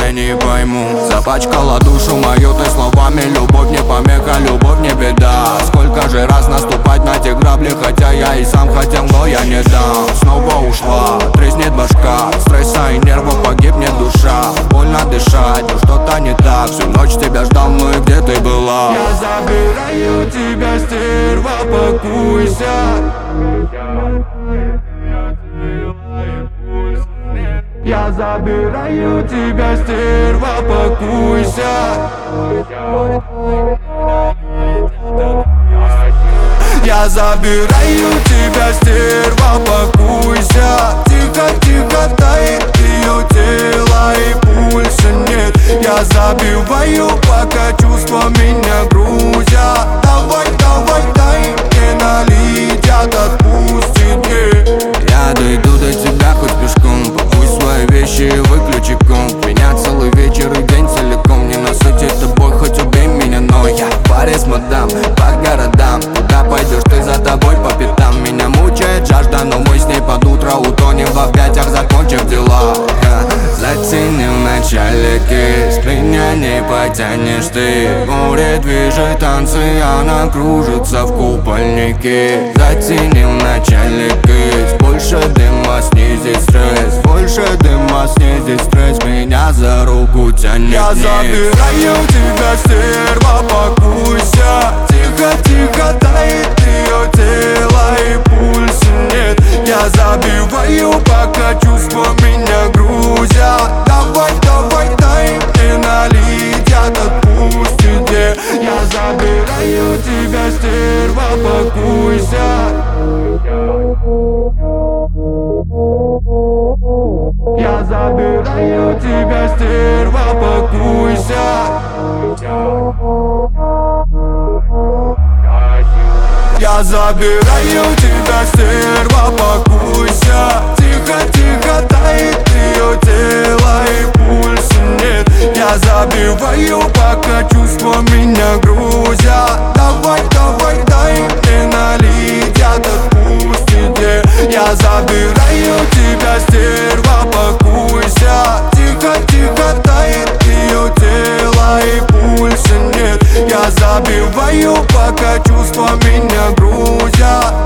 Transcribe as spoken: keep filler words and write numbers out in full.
я не пойму. Запачкала душу мою ты словами: любовь не помеха, любовь не беда. Сколько же раз наступать на те грабли, хотя я и сам хотел, но я не дам. Снова ушла, треснет башка, стресса и нервов погибнет душа. Больно дышать, но что-то не так. Всю ночь тебя ждал, ну и где ты была? Я забираю тебя, стерва, пакуйся. Я забираю тебя, стерва, пакуйся. Я забираю тебя, стерва, пакуйся. Тихо, тихо тает ее тело и пульса нет. Я забиваю, пока чувства меня грузят. Давай, давай, дай мне налить, отпусти мне. Я дойду до тебя хоть пешком. Пакуй свои вещи и выключи комп. Меня целый вечер и день целиком не насытит тобой, хоть убей меня. Но я в паре с мадам по городам. Куда пойдешь ты, за тобой по пятам. Меня мучает жажда, но мы с ней под утро утонем в объятиях, закончив дела. Заценил в начале кис, меня не потянешь ты. Море движет танцы, она кружится в купальнике. Заценил в начале кис, больше дыма снизить стресс. Больше дыма снизить стресс, меня за руку тянет. Я забираю тебя, стерва, пакуйся. Тихо, тихо тает ее тело и пульса нет. Я забиваю, пока чувства меня грузят. Давай, давай, дай мне налить, отпусти где. Я забираю тебя, стерва, пакуйся. Я забираю тебя, стерва, пакуйся. Я забираю тебя, стерва, пакуйся. Тихо, тихо тает ее тело и пульса нет. Я забиваю, пока чувства меня грузят. Давай, давай, дай мне налить, отпусти где. Я забираю тебя, стерва, пакуйся. Тихо, тихо тает ее тело и пульса нет. Я забиваю, пока чувства меня грузят.